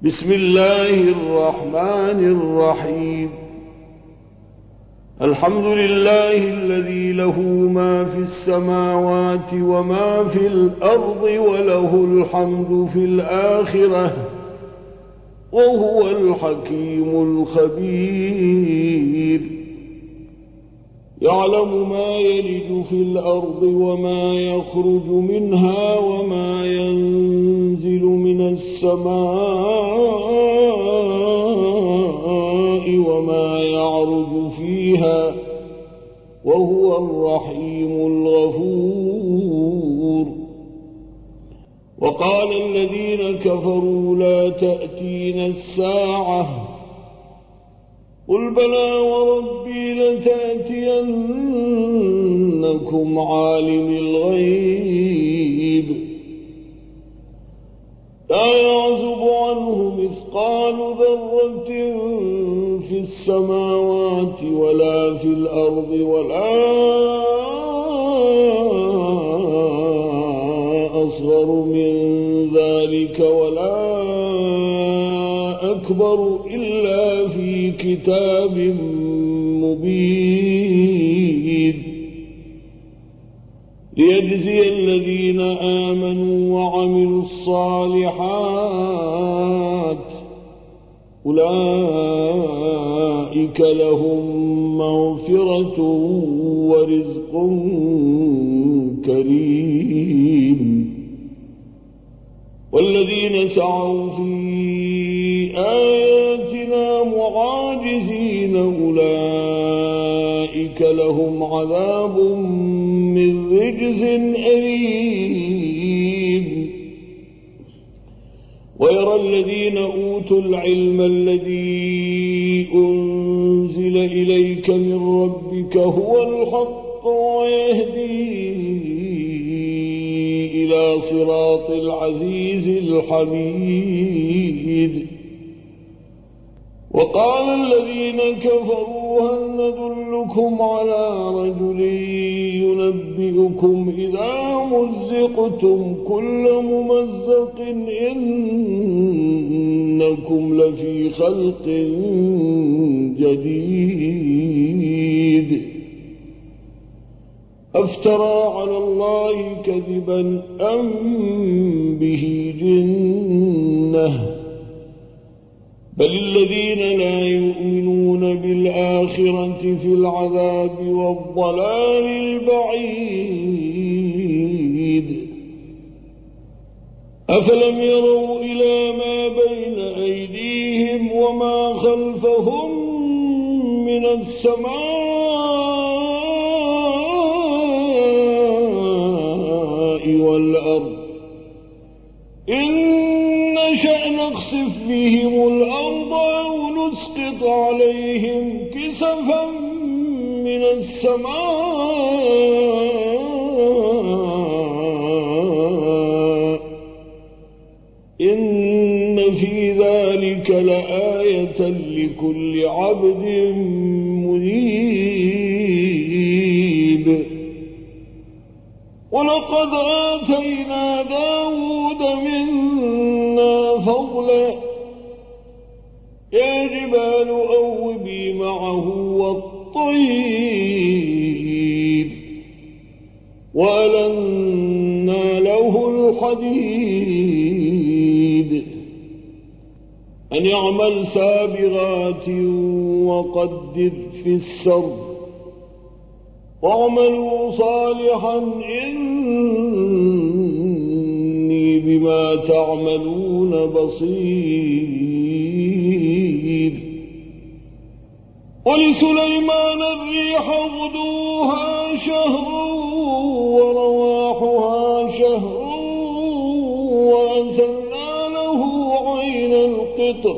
بسم الله الرحمن الرحيم. الحمد لله الذي له ما في السماوات وما في الأرض وله الحمد في الآخرة وهو الحكيم الخبير. يعلم ما يلج في الأرض وما يخرج منها وما ينزل من السماء وما يعرج فيها وهو الرحيم الغفور. وقال الذين كفروا لا تأتينا الساعة قل بلى وربي لتأتينكم عالم الغيب لا يعزب عنه مثقال ذرة في السماوات ولا في الأرض ولا أصغر من ذلك ولا أكبر إلا في كتاب مبين ليجزي الذين آمنوا وعملوا الصالحات أولئك لهم مغفرة ورزق كريم. والذين سعوا في آياتنا معاجزين أولئك لهم عذاب من رجز أليم. ويرى الذين أوتوا العلم الذي أنزل إليك من ربك هو الحق ويهدي إلى صراط العزيز الحميد. وقال الذين كفروا هل ندلكم على رجل ينبئكم إذا مزقتم كل ممزق إنكم لفي خلق جديد أفترى على الله كذبا أم به جنة بل الذين لا يؤمنون بالآخرة في العذاب والضلال البعيد. أفلم يروا إلى ما بين أيديهم وما خلفهم من السماء والأرض إن نشأ نخسف بهم الأرض أو نسقط عليهم كسفا من السماء إن في ذلك لآية لكل عبد منيب. ولقد آتينا داود منا فضلا يا جبال أوبي معه والطير وألنا له الحديد أن يعمل سابغات وقدر في السرد واعملوا صالحا إني بما تعملون بصير. ولسليمان الريح غدوها شهر ورواحها شهر وأنزلنا له عين القطر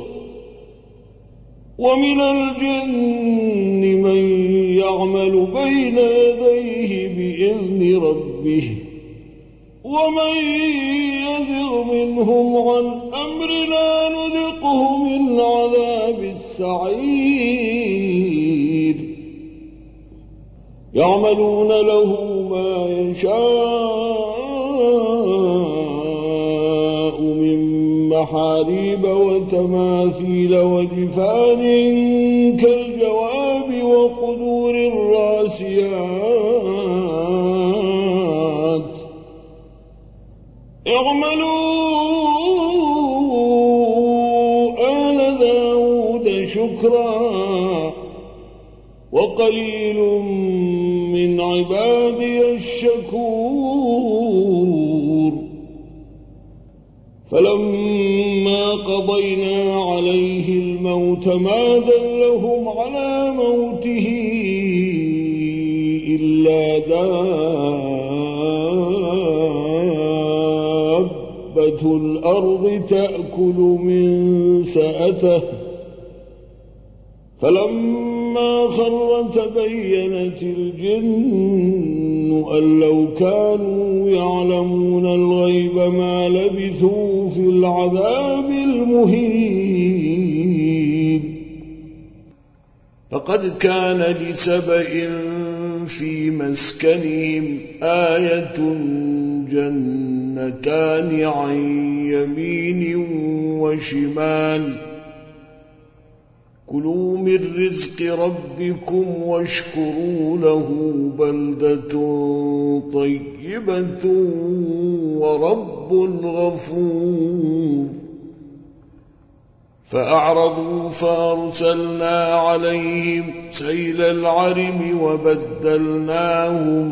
ومن الجن من يعمل بين يديه بإذن ربه ومن يزغ منهم عن أمرنا نذقه من عذاب السعير. يعملون له ما يشاء من ومحاريب وتماثيل وجفان كالجواب وقدور الراسيات اعملوا آل داود شكرا وقليل من عبادي الشكور فلما قضينا عليه الموت ما دلهم على موته إلا دابة الأرض تأكل من سأته فلما خر تبينت الجن أن لو كانوا يعلمون الغيب ما لبثوا في العذاب المهين فقد كان لسبإ في مسكنهم آية جنتان عن يمين وشمال كلوا من رزق ربكم واشكروا له بلدة طيبة ورب غفور فأعرضوا فأرسلنا عليهم سيل العرم وبدلناهم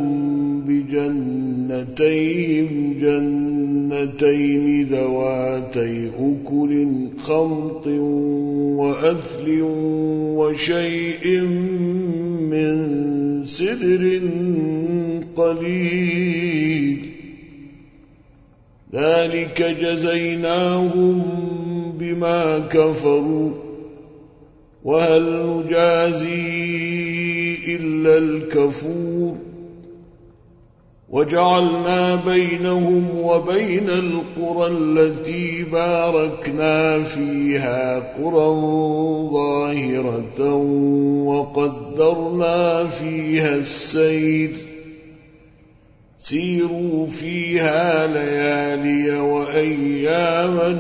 بجنتين جنتين ذواتي أكل خمط وأثل وشيء من سدر قليل ذلك جزيناهم بما كفروا وهل نجازي إلا الكفور وجعلنا بينهم وبين القرى التي باركنا فيها قرى ظاهرة وقدرنا فيها السير سيروا فيها ليالي وأياما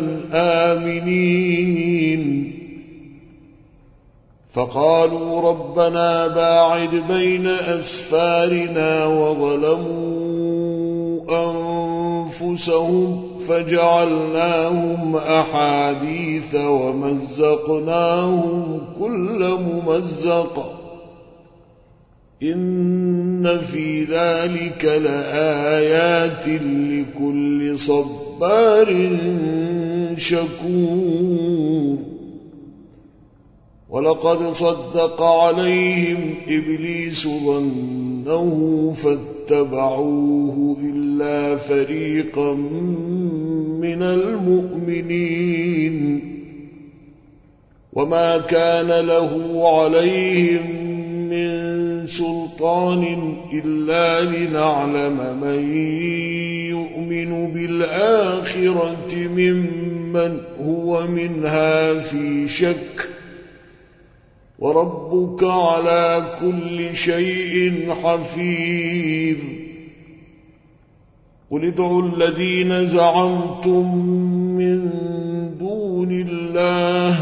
آمنين فقالوا ربنا باعد بين أسفارنا وظلموا أنفسهم فجعلناهم أحاديث ومزقناهم كل ممزق إن في ذلك لآيات لكل صبار شكور ولقد صدق عليهم إبليس ظنه فاتبعوه إلا فريقا من المؤمنين وما كان له عليهم من سلطان إلا لنعلم من يؤمن بالآخرة ممن هو منها في شك وربك على كل شيء حفيظ قل ادعوا الذين زعمتم من دون الله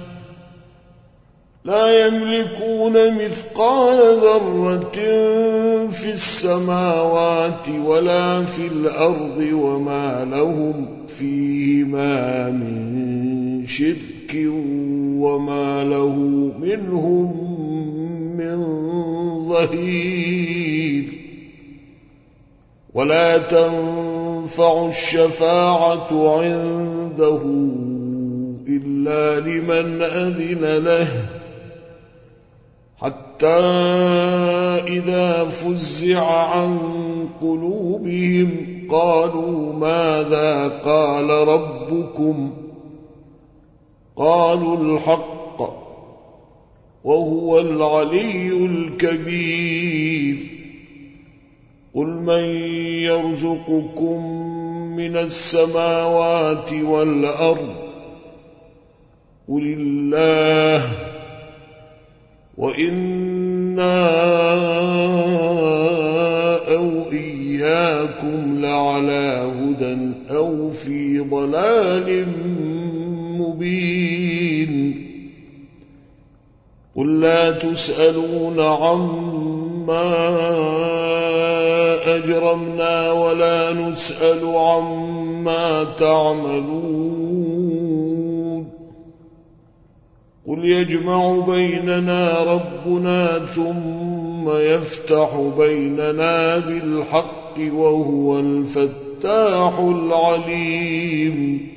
لا يملكون مثقال ذرة في السماوات ولا في الأرض وما لهم فيهما من شرك وما له منهم من ظهير ولا تنفع الشفاعة عنده إلا لمن أذن له حتى إذا فزع عن قلوبهم قالوا ماذا قال ربكم قالوا الحق وهو العلي الكبير قل من يرزقكم من السماوات والأرض قل الله وإنا أو إياكم لعلى هدى أو في ضلال مبين قل لا تسألون عما أجرمنا ولا نسأل عما تعملون قل يجمع بيننا ربنا ثم يفتح بيننا بالحق وهو الفتاح العليم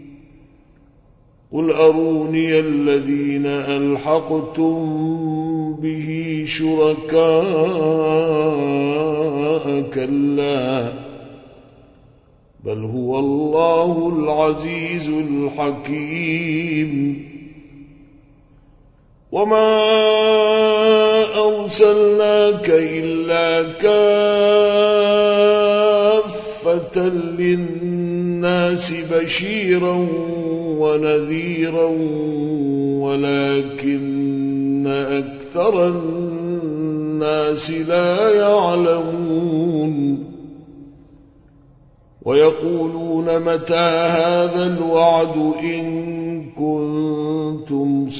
قل أروني الذين ألحقتم به شركاء كلا بل هو الله العزيز الحكيم وما أرسلناك إلا كافة للناس بشيرا ونذيرا ولكن أكثر الناس لا يعلمون ويقولون متى هذا الوعد إن كنتم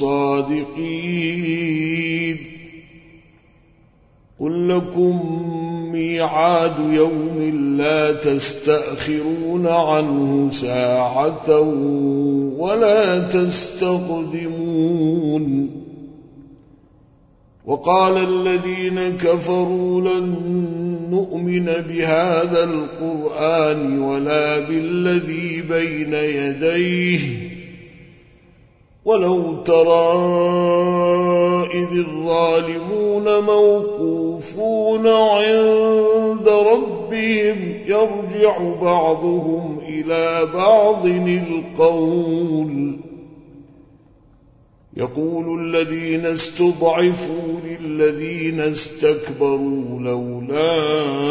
صادقين قل لكم ميعاد يوم لا تستأخرون عنه ساعة ولا تستقدمون وقال الذين كفروا لن نؤمن بهذا القرآن ولا بالذي بين يديه ولو ترى إذ الظالمون موقوفون عند ربهم يرجع بعضهم إلى بعض القول يقول الذين استضعفوا للذين استكبروا لولا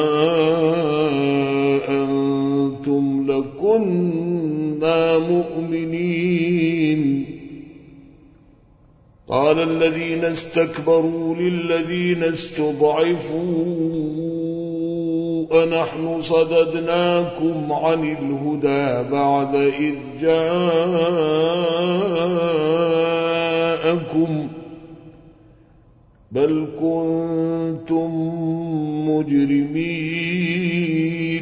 أنتم لكنا مؤمنين قال الذين استكبروا للذين استضعفوا أنحن صددناكم عن الهدى بعد إذ جاءكم بل كنتم مجرمين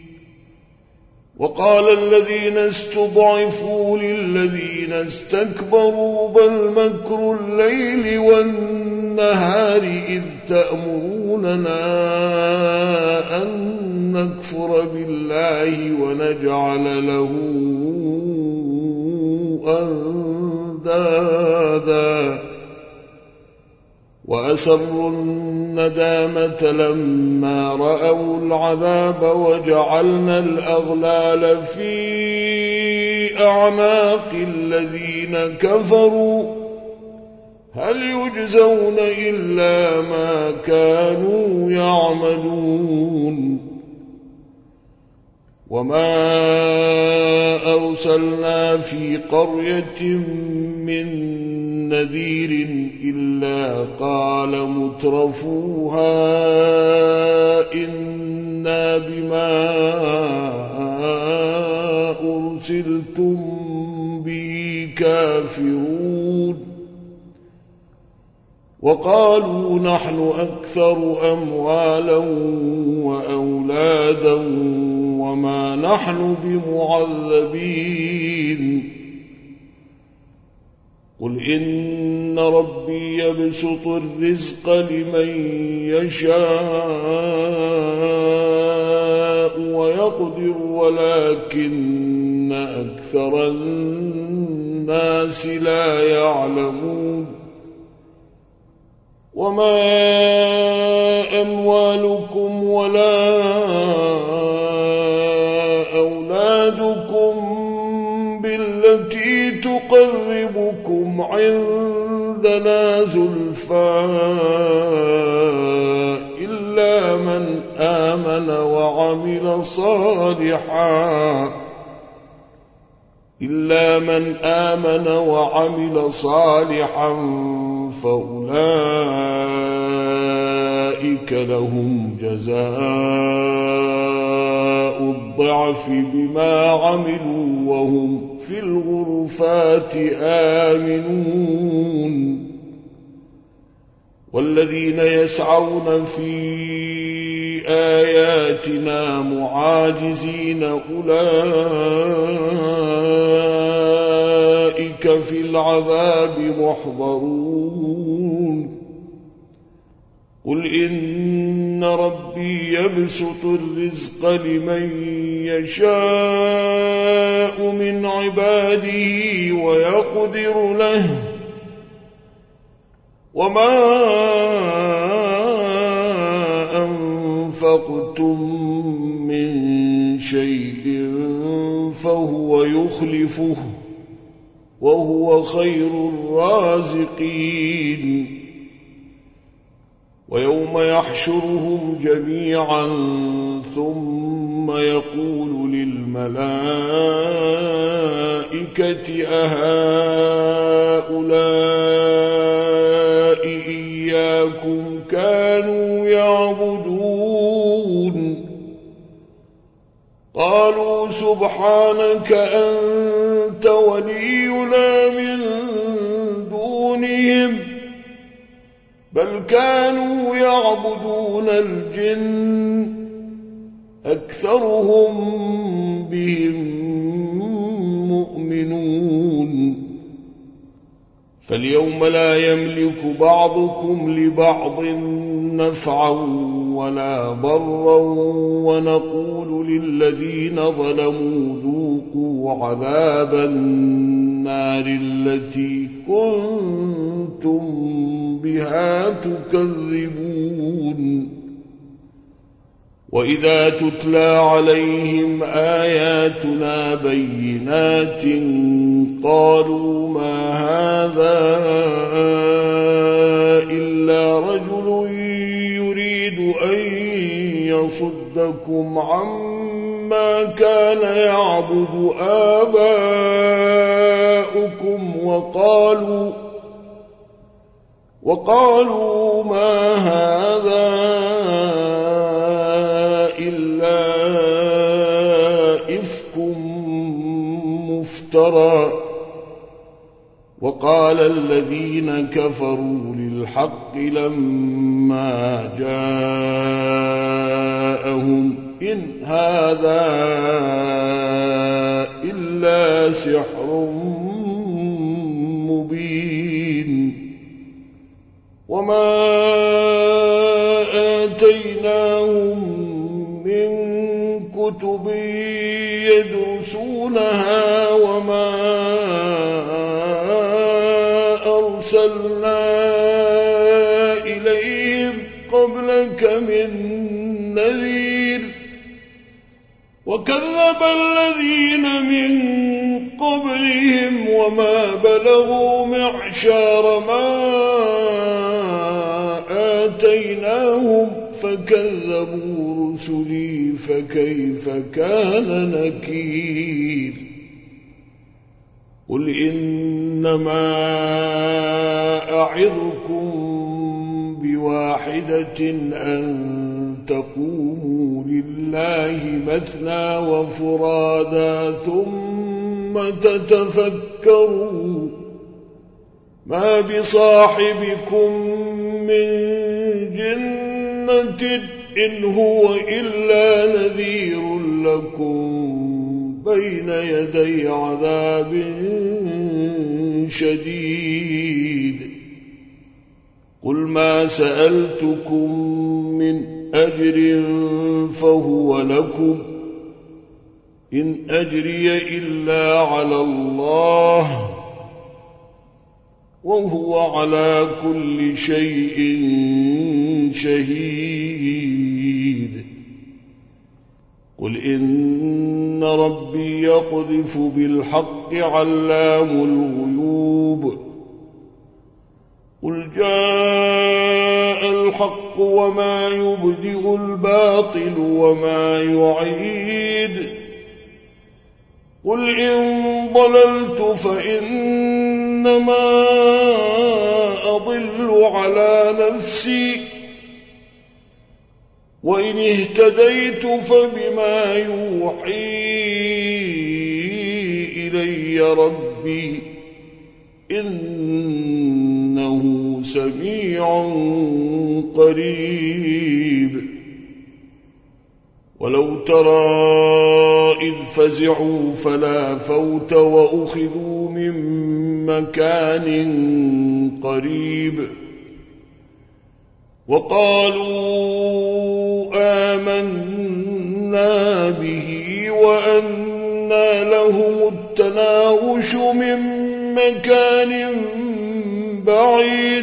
وقال الذين استضعفوا للذين استكبروا بل مكر الليل والنهار إذ تأمروننا أن نكفر بالله ونجعل له أندادا وأسروا الندامة لما رأوا العذاب وجعلنا الأغلال في أعناق الذين كفروا هل يجزون إلا ما كانوا يعملون وما أرسلنا في قرية من نذير إلا قال مترفوها إنا بما أرسلتم به كافرون وقالوا نحن أكثر أموالا وأولادا وما نحن بمعذبين قل إن ربي يبسط الرزق لمن يشاء ويقدر ولكن أكثر الناس لا يعلمون وما أموالكم ولا أولادكم بالتي تقربكم عندنا زلفى إلا من آمن وعمل صالحا فأولئك لهم جزاء الضعف بما عملوا وهم في الغرفات آمنون والذين يسعون في آياتنا معاجزين أولئك في العذاب محضرون قل إن ربي يبسط الرزق لمن يشاء من عباده ويقدر له وما أنفقتم من شيء فهو يخلفه وهو خير الرازقين ويوم يحشرهم جميعا ثم يقول للملائكة أهؤلاء إياكم كانوا يعبدون قالوا سبحانك أنت ولينا من دونهم بل كانوا يعبدون الجن أكثرهم بهم مؤمنون فاليوم لا يملك بعضكم لبعض نفعا ولا ضرا ونقول للذين ظلموا ذوقوا عذاب النار التي كنتم بها تكذبون وإذا تتلى عليهم آياتنا بينات قالوا ما هذا إلا رجل يريد أن يصدكم عما كان يعبد آباؤكم وقالوا ما هذا إلا إفك مفترى وقال الذين كفروا للحق لما جاءهم إن هذا إلا سحر مبين وما آتيناهم من كتب يدرسونها وما أرسلنا إليهم قبلك من نذير وكذب الذين من قبلهم وما بلغوا معشار ما آتيناهم فكذبوا رسلي فكيف كان نكير قل إنما أعظكم بواحدة أن تقوموا لله مثنى وفرادا ثم تتفكروا ما بصاحبكم من جنة إن هو إلا نذير لكم بين يدي عذاب شديد قل ما سألتكم من أجر فهو لكم إن أجري إلا على الله وهو على كل شيء شهيد قل إن ربي يقذف بالحق علام الغيوب قل جاء الحق وما يبدئ الباطل وما يعيد قل إن ضللت فإنما أضل على نفسي وإن اهتديت فبما يوحي إلي ربي إنه سميع قريب ولو ترى إذ فزعوا فلا فوت وأخذوا من مكان قريب وقالوا آمنا به وأنى لهم التناوش من مكان بعيد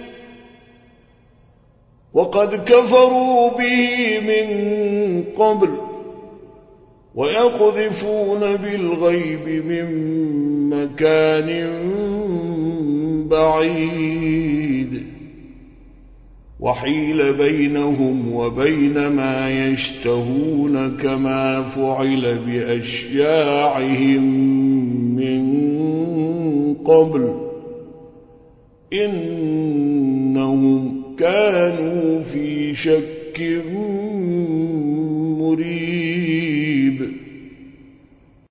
وقد كفروا به من قبل ويقذفون بالغيب من مكان بعيد وحيل بينهم وبين ما يشتهون كما فعل بأشياعهم من قبل إنهم كانوا في شك